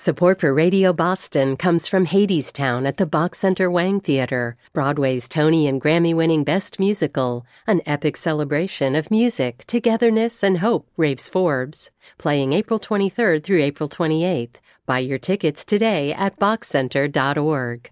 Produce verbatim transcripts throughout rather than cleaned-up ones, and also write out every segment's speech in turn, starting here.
Support for Radio Boston comes from Hadestown at the Bach Center Wang Theater, Broadway's Tony and Grammy-winning Best Musical, an epic celebration of music, togetherness, and hope, raves Forbes. Playing April twenty-third through April twenty-eighth. Buy your tickets today at bach center dot org.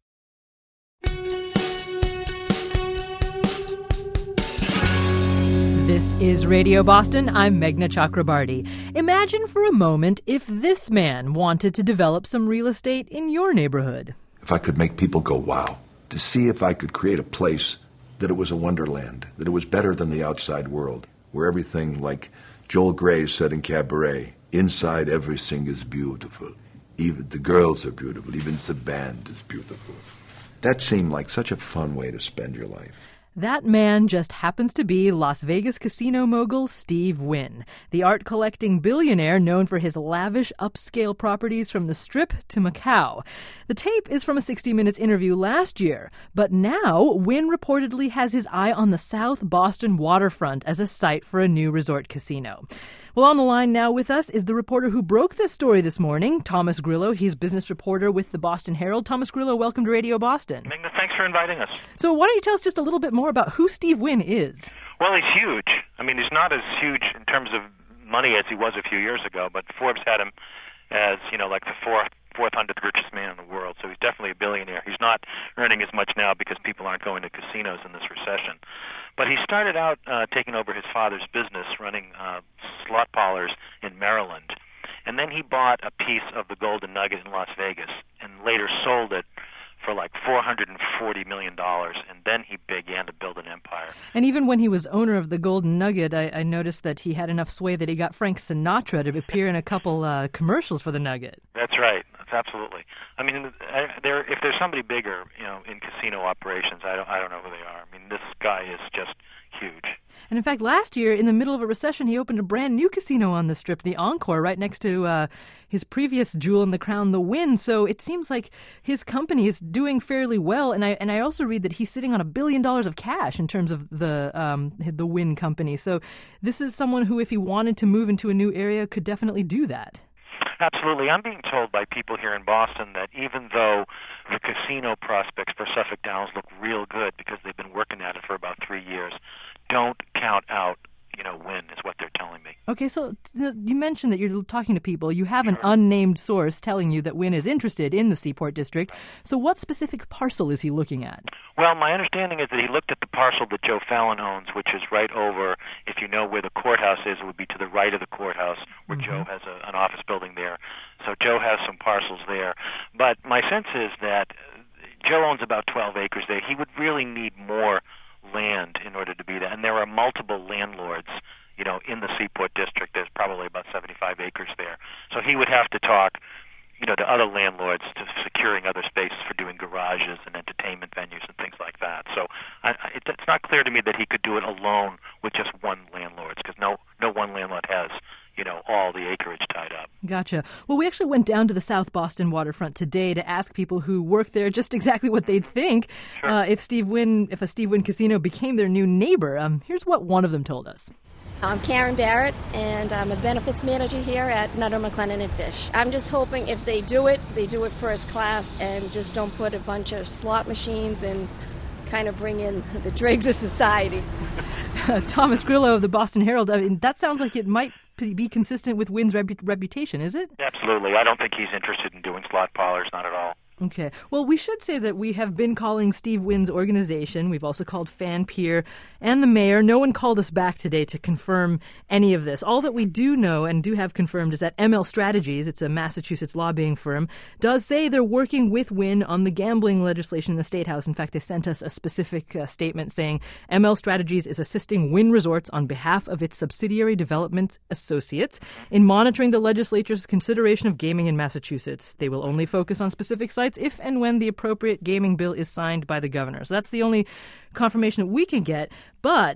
This is Radio Boston. I'm Meghna Chakrabarty. Imagine for a moment if this man wanted to develop some real estate in your neighborhood. If I could make people go, wow, to see if I could create a place that it was a wonderland, that it was better than the outside world, where everything, like Joel Grey said in Cabaret, inside everything is beautiful. Even the girls are beautiful. Even the band is beautiful. That seemed like such a fun way to spend your life. That man just happens to be Las Vegas casino mogul Steve Wynn, the art-collecting billionaire known for his lavish upscale properties from the Strip to Macau. The tape is from a sixty minutes interview last year, but now Wynn reportedly has his eye on the South Boston waterfront as a site for a new resort casino. Well, on the line now with us is the reporter who broke this story this morning, Thomas Grillo. He's business reporter with the Boston Herald. Thomas Grillo, welcome to Radio Boston. Meghna, thanks for inviting us. So why don't you tell us just a little bit more about who Steve Wynn is? Well, he's huge. I mean, he's not as huge in terms of money as he was a few years ago, but Forbes had him as, you know, like the fourth, fourth hundredth richest man in the world. So he's definitely a billionaire. He's not earning as much now because people aren't going to casinos in this recession. But he started out uh, taking over his father's business, running uh, slot parlors in Maryland. And then he bought a piece of the Golden Nugget in Las Vegas and later sold it for like four hundred forty million dollars, and then he began to build an empire. And even when he was owner of the Golden Nugget, I, I noticed that he had enough sway that he got Frank Sinatra to appear in a couple uh, commercials for the Nugget. That's right. That's absolutely. I mean, there if there's somebody bigger, you know, in casino operations, I don't I don't know who they are. I mean, this guy is just huge. And in fact, last year, in the middle of a recession, he opened a brand new casino on the Strip, the Encore, right next to uh, his previous jewel in the crown, the Wynn. So it seems like his company is doing fairly well. And I and I also read that he's sitting on a billion dollars of cash in terms of the um, the Wynn company. So this is someone who, if he wanted to move into a new area, could definitely do that. Absolutely. I'm being told by people here in Boston that even though the casino prospects for Suffolk Downs look real good because they've been working at it for about three years, don't count out, you know, Wynn is what they're telling me. Okay, so th- you mentioned that you're talking to people. You have an Sure. unnamed source telling you that Wynn is interested in the Seaport District. So what specific parcel is he looking at? Well, my understanding is that he looked at the parcel that Joe Fallon owns, which is right over, if you know where the courthouse is, it would be to the right of the courthouse, where mm-hmm. Joe has a, an office building there. So Joe has some parcels there. But my sense is that Joe owns about twelve acres there. He would really need more land in order to be that. And there are multiple landlords, you know, in the Seaport District. There's probably about seventy-five acres there. So he would have to talk, you know, to other landlords to securing other spaces for doing garages and entertainment venues and things like that. So I, it, it's not clear to me that he could do it alone with just one landlord, because no, no one landlord has, you know, all the acreage tied up. Gotcha. Well, we actually went down to the South Boston waterfront today to ask people who work there just exactly what they'd think Sure. uh, if Steve Wynn, if a Steve Wynn casino became their new neighbor. Um, here's what one of them told us. I'm Karen Barrett, and I'm a benefits manager here at Nutter, McLennan and Fish. I'm just hoping if they do it, they do it first class and just don't put a bunch of slot machines and kind of bring in the dregs of society. Uh, Thomas Grillo of the Boston Herald. I mean, that sounds like it might be consistent with Wynn's repu- reputation, is it? Absolutely. I don't think he's interested in doing slot parlors, not at all. Okay. Well, we should say that we have been calling Steve Wynn's organization. We've also called Fan Pier and the mayor. No one called us back today to confirm any of this. All that we do know and do have confirmed is that M L Strategies, it's a Massachusetts lobbying firm, does say they're working with Wynn on the gambling legislation in the State House. In fact, they sent us a specific uh, statement saying M L Strategies is assisting Wynn Resorts on behalf of its subsidiary development associates in monitoring the legislature's consideration of gaming in Massachusetts. They will only focus on specific sites if and when the appropriate gaming bill is signed by the governor. So that's the only confirmation that we can get. But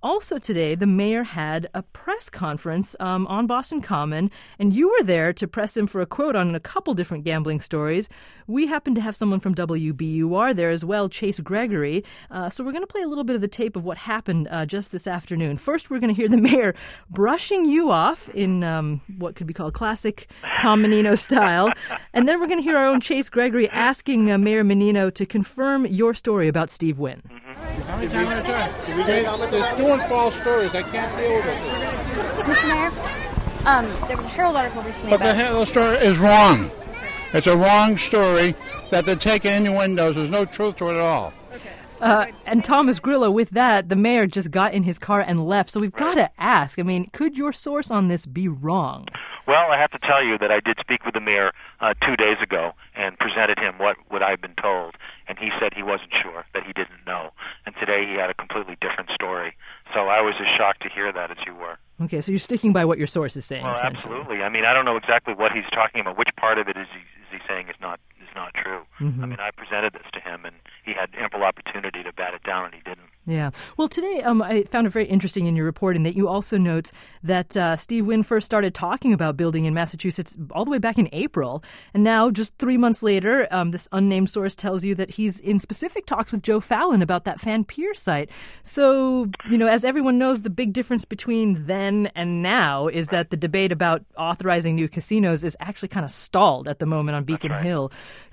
Also today, the mayor had a press conference um, on Boston Common, and you were there to press him for a quote on a couple different gambling stories. We happen to have someone from W B U R there as well, Chase Gregory. Uh, so we're going to play a little bit of the tape of what happened uh, just this afternoon. First, we're going to hear the mayor brushing you off in um, what could be called classic Tom Menino style. And then we're going to hear our own Chase Gregory asking uh, Mayor Menino to confirm your story about Steve Wynn. How many times have I tried? There's doing false stories. I can't deal with it. Mister Mayor, um, there was a Herald article recently But about... the Herald story is wrong. It's a wrong story that they're taking innuendos. There's no truth to it at all. Uh, and Thomas Grillo, with that, the mayor just got in his car and left. So we've got to ask, I mean, could your source on this be wrong? Well, I have to tell you that I did speak with the mayor uh, two days ago and presented him what, what I've been told, and he said he wasn't sure, that he didn't know. And today he had a completely different story. So I was as shocked to hear that as you were. Okay, so you're sticking by what your source is saying. Well, absolutely. I mean, I don't know exactly what he's talking about. Which part of it is he, is he saying is not is not true? Mm-hmm. I mean, I presented this to him, and he had ample opportunity to bat it down, and he didn't. Yeah. Well, today um, I found it very interesting in your reporting that you also note that uh, Steve Wynn first started talking about building in Massachusetts all the way back in April. And now, just three months later, um, this unnamed source tells you that he's in specific talks with Joe Fallon about that Fan Pier site. So, you know, as everyone knows, the big difference between then and now is that the debate about authorizing new casinos is actually kind of stalled at the moment on Beacon right. Hill.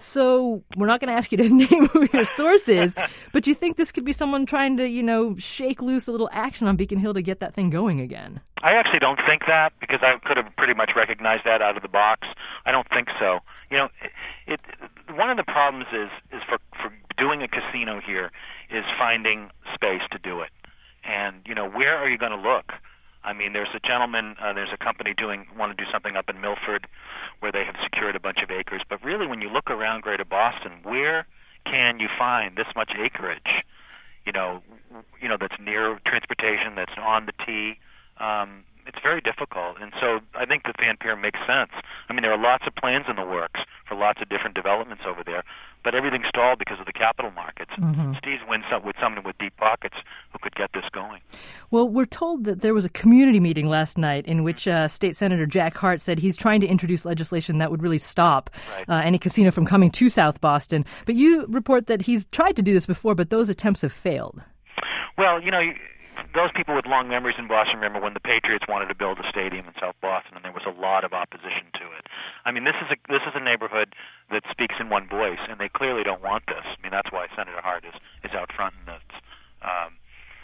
So we're not going to ask you to name who your source is, but you think this could be someone trying to, you know, shake loose a little action on Beacon Hill to get that thing going again? I actually don't think that, because I could have pretty much recognized that out of the box. I don't think so. You know, it, it one of the problems is is for for doing a casino here is finding space to do it. And, you know, where are you going to look? I mean, there's a gentleman, uh, there's a company doing want to do something up in Milford where they have secured a bunch of acres. But really, when you look around Greater Boston, where can you find this much acreage? You know, you know that's near transportation, that's on the T. Um, it's very difficult, and so I think the Fan Pier makes sense. I mean, there are lots of plans in the works for lots of different developments over there, but everything's stalled because of the capital markets. Mm-hmm. Steve's wins some, with someone with deep pockets who could get this going. Well, we're told that there was a community meeting last night in which uh, State Senator Jack Hart said he's trying to introduce legislation that would really stop right. uh, any casino from coming to South Boston. But you report that he's tried to do this before, but those attempts have failed. Well, you know, those people with long memories in Boston remember when the Patriots wanted to build a stadium in South Boston, and there was a lot of opposition to it. I mean, this is a this is a neighborhood that speaks in one voice, and they clearly don't want this. I mean, that's why Senator Hart is, is out front in this. Um,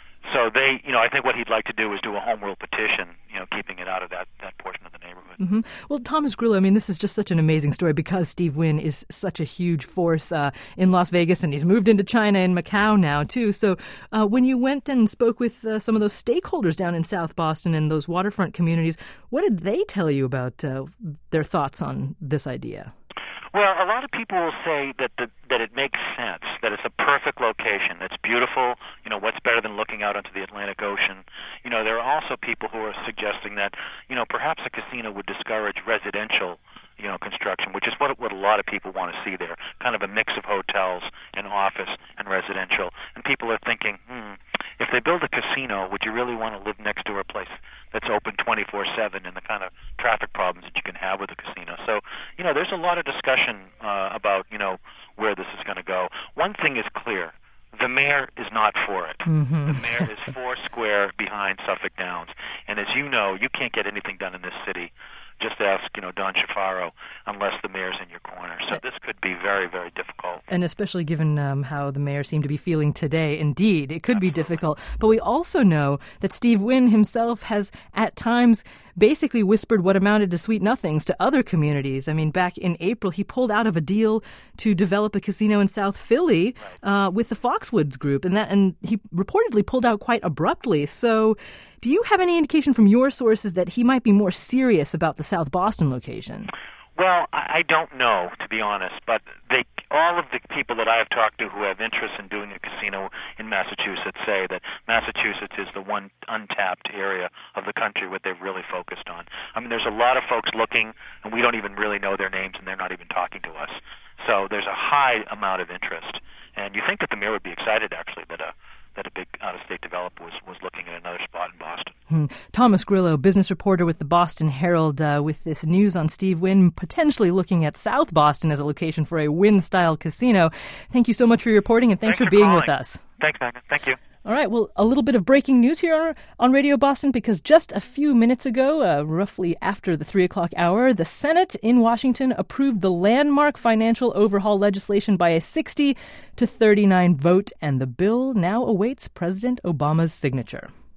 so they, you know, I think what he'd like to do is do a home rule petition, you know, keeping it out of that, that portion of the neighborhood. Mm-hmm. Well, Thomas Grillo, I mean, this is just such an amazing story because Steve Wynn is such a huge force uh, in Las Vegas, and he's moved into China and Macau now, too. So uh, when you went and spoke with uh, some of those stakeholders down in South Boston and those waterfront communities, what did they tell you about uh, their thoughts on this idea? Well, a lot of people will say that the, that it makes sense, that it's a perfect location. It's beautiful. You know, what's better than looking out into the Atlantic Ocean? You know, there are also people who are suggesting that, you know, perhaps a casino would discourage residential, you know, construction, which is what what a lot of people want to see there, kind of a mix of hotels and office and residential. And people are thinking, hmm, if they build a casino, would you really want to live next to a place that's open twenty-four seven and the kind of traffic problems that you can have with a casino? So, you know, there's a lot of discussion uh, about, you know, where this is going to go. One thing is clear. The mayor is not for it. Mm-hmm. The mayor is four square behind Suffolk Downs. And as you know, you can't get anything done in this city. Just ask, you know, Don Shafaro, unless the mayor's in your corner. So this could be very, very difficult. And especially given um, how the mayor seemed to be feeling today, indeed, it could Absolutely. be difficult. But we also know that Steve Wynn himself has, at times, basically whispered what amounted to sweet nothings to other communities. I mean, back in April, he pulled out of a deal to develop a casino in South Philly right. uh, with the Foxwoods Group, and that, and he reportedly pulled out quite abruptly. So do you have any indication from your sources that he might be more serious about the South Boston location? Well, I don't know, to be honest, but they, all of the people that I have talked to who have interest in doing a casino in Massachusetts say that Massachusetts is the one untapped area of the country what they've really focused on. I mean, there's a lot of folks looking, and we don't even really know their names, and they're not even talking to us. So there's a high amount of interest, and you think that the mayor would be excited, actually, that a that a big out-of-state developer was, was looking at another joining Thomas Grillo, business reporter with the Boston Herald, uh, with this news on Steve Wynn potentially looking at South Boston as a location for a Wynn-style casino. Thank you so much for your reporting, and thanks, thanks for, for being calling. with us. Thanks, Magnus. Thank you. All right, well, a little bit of breaking news here on, on Radio Boston, because just a few minutes ago, uh, roughly after the three o'clock hour, the Senate in Washington approved the landmark financial overhaul legislation by a sixty to thirty-nine vote, and the bill now awaits President Obama's signature.